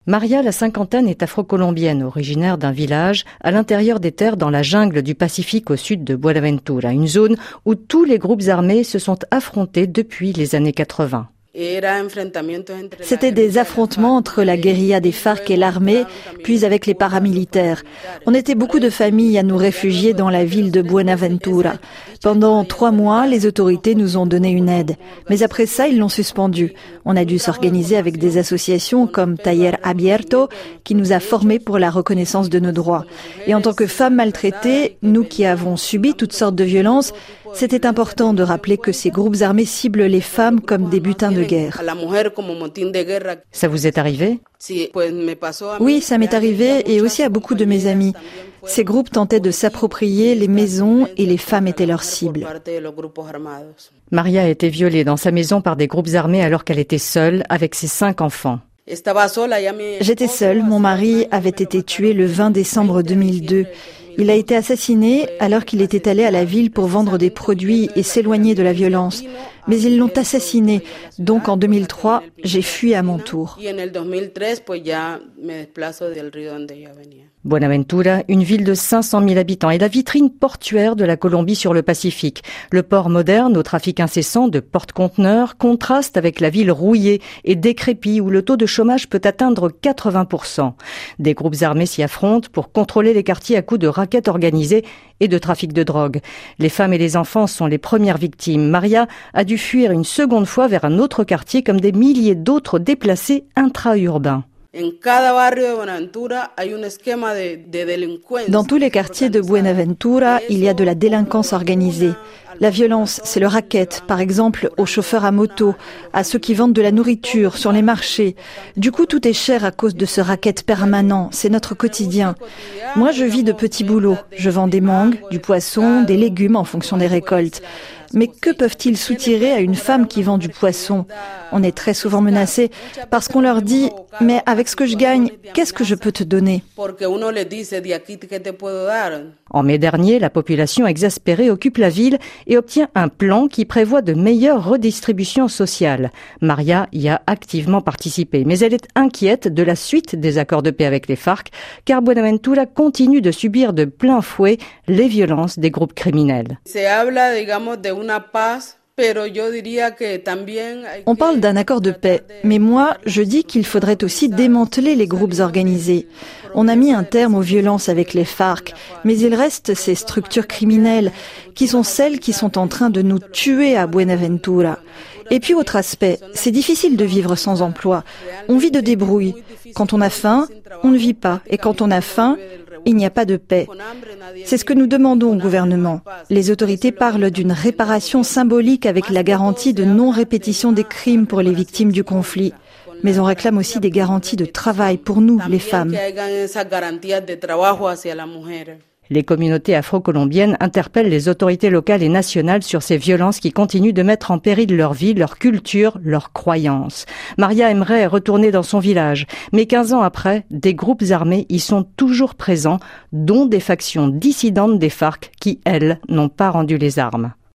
Maria, la cinquantaine, est afro-colombienne, originaire d'un village à l'intérieur des terres dans la jungle du Pacifique au sud de Buenaventura, une zone où tous les groupes armés se sont affrontés depuis les années 80. C'était des affrontements entre la guérilla des FARC et l'armée, puis avec les paramilitaires. On était beaucoup de familles à nous réfugier dans la ville de Buenaventura. Pendant 3 mois, les autorités nous ont donné une aide. Mais après ça, ils l'ont suspendue. On a dû s'organiser avec des associations comme Taller Abierto, qui nous a formés pour la reconnaissance de nos droits. Et en tant que femmes maltraitées, nous qui avons subi toutes sortes de violences, c'était important de rappeler que ces groupes armés ciblent les femmes comme des butins de guerre. Ça vous est arrivé ? Oui, ça m'est arrivé et aussi à beaucoup de mes amis. Ces groupes tentaient de s'approprier les maisons et les femmes étaient leurs cibles. Maria a été violée dans sa maison par des groupes armés alors qu'elle était seule avec ses 5 enfants. J'étais seule, mon mari avait été tué le 20 décembre 2002. Il a été assassiné alors qu'il était allé à la ville pour vendre des produits et s'éloigner de la violence. Mais ils l'ont assassiné. Donc en 2003, j'ai fui à mon tour. Buenaventura, une ville de 500 000 habitants, est la vitrine portuaire de la Colombie sur le Pacifique. Le port moderne, au trafic incessant de porte-conteneurs, contraste avec la ville rouillée et décrépie où le taux de chômage peut atteindre 80%. Des groupes armés s'y affrontent pour contrôler les quartiers à coups de rackets organisées et de trafic de drogue. Les femmes et les enfants sont les premières victimes. Maria a dû fuir une seconde fois vers un autre quartier comme des milliers d'autres déplacés intra-urbains. Dans tous les quartiers de Buenaventura, il y a de la délinquance organisée. La violence, c'est le racket, par exemple aux chauffeurs à moto, à ceux qui vendent de la nourriture sur les marchés. Du coup, tout est cher à cause de ce racket permanent, c'est notre quotidien. Moi, je vis de petits boulots. Je vends des mangues, du poisson, des légumes en fonction des récoltes. Mais que peuvent-ils soutirer à une femme qui vend du poisson ? On est très souvent menacés parce qu'on leur dit « Mais avec ce que je gagne, qu'est-ce que je peux te donner ?» En mai dernier, la population exaspérée occupe la ville et obtient un plan qui prévoit de meilleures redistributions sociales. Maria y a activement participé, mais elle est inquiète de la suite des accords de paix avec les FARC, car Buenaventura continue de subir de plein fouet les violences des groupes criminels. On parle d'un accord de paix, mais moi, je dis qu'il faudrait aussi démanteler les groupes organisés. On a mis un terme aux violences avec les FARC, mais il reste ces structures criminelles qui sont celles qui sont en train de nous tuer à Buenaventura. Et puis autre aspect, c'est difficile de vivre sans emploi. On vit de débrouille. Quand on a faim, on ne vit pas. Et quand on a faim, il n'y a pas de paix. C'est ce que nous demandons au gouvernement. Les autorités parlent d'une réparation symbolique avec la garantie de non-répétition des crimes pour les victimes du conflit. Mais on réclame aussi des garanties de travail pour nous, les femmes. Les communautés afro-colombiennes interpellent les autorités locales et nationales sur ces violences qui continuent de mettre en péril leur vie, leur culture, leurs croyances. Maria aimerait retourner dans son village, mais 15 ans après, des groupes armés y sont toujours présents, dont des factions dissidentes des FARC qui, elles, n'ont pas rendu les armes.